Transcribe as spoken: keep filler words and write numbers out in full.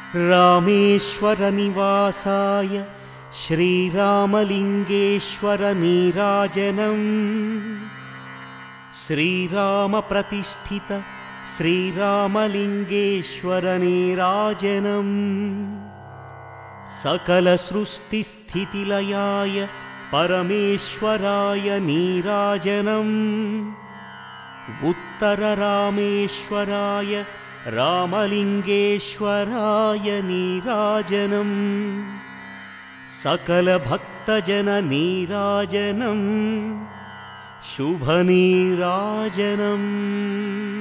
रामेश्वरनिवासाय श्रीरामलिङ्गेश्वरनीराजनम् श्रीरामप्रतिष्ठित श्रीरामलिङ्गेश्वरनीराजनम् सकलसृष्टिस्थितिलयाय परमेश्वराय नीराजनम् उत्तररामेश्वराय रामलिङ्गेश्वराय नीराजनम् सकलभक्तजननीराजनम् शुभनीराजनम्।